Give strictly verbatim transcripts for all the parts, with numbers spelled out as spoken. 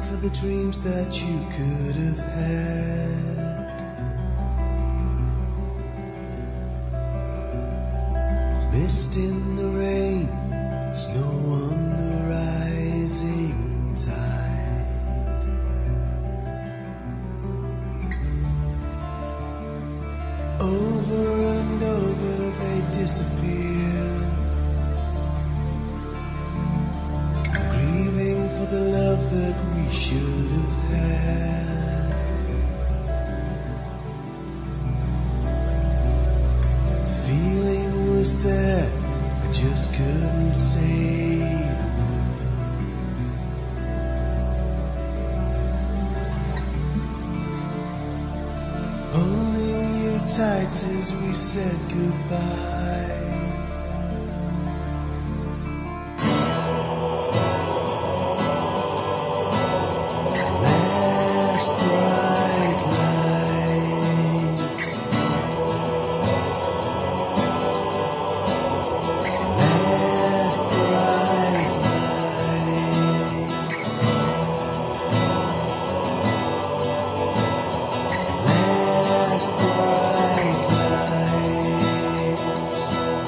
for the dreams that you could have had. Mist in the rain, snow on the rising tide. Over and over they disappear. I'm grieving for the love that we should have had. The feeling was there, I just couldn't say the words. Holding you tight as we said goodbye. Last bright lights. Last bright lights. Last bright lights.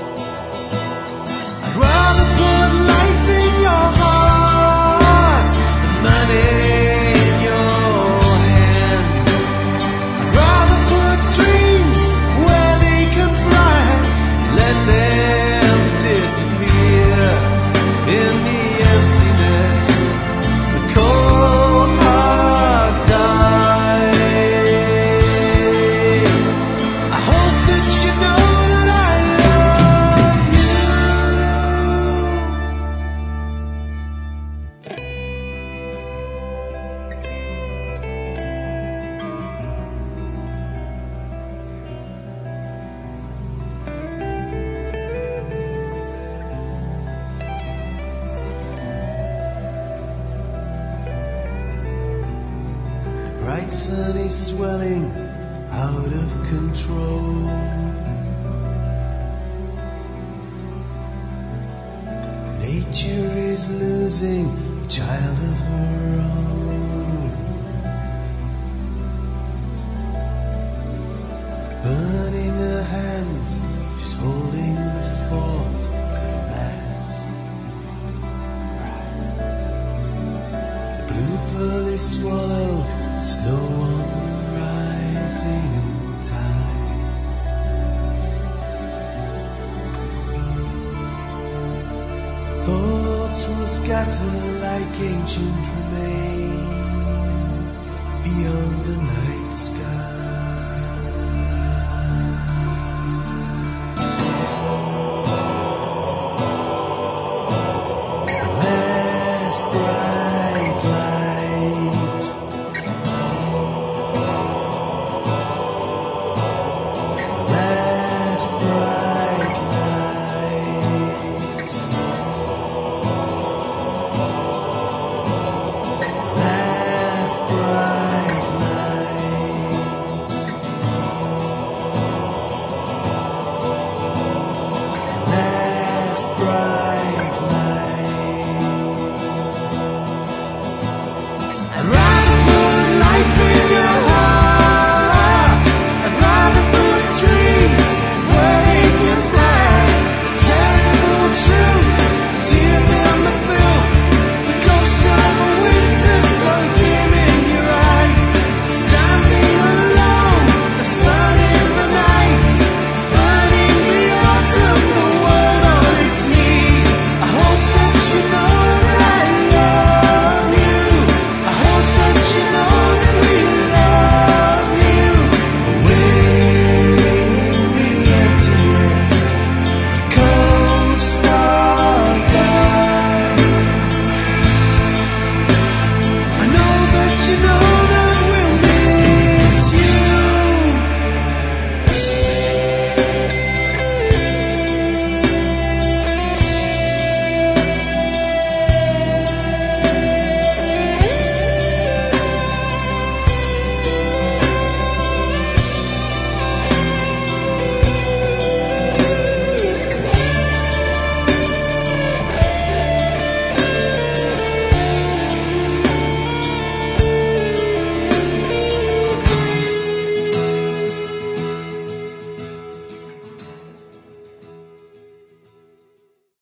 I'd rather put life in your heart than money in your hand. I'd rather put dreams where they can fly, let them disappear in the emptiness, the cold hard dies. I hope that you know that I love you. The bright sun is swelling out of control. Nature is losing a child of her own. Burning her hands, just holding the fort to the last. The blue pearl is swallowed, snow on the rising tide. Thoughts will scatter like ancient remains beyond the night sky. Last bright light. Last bright light. Last bright light. Last bright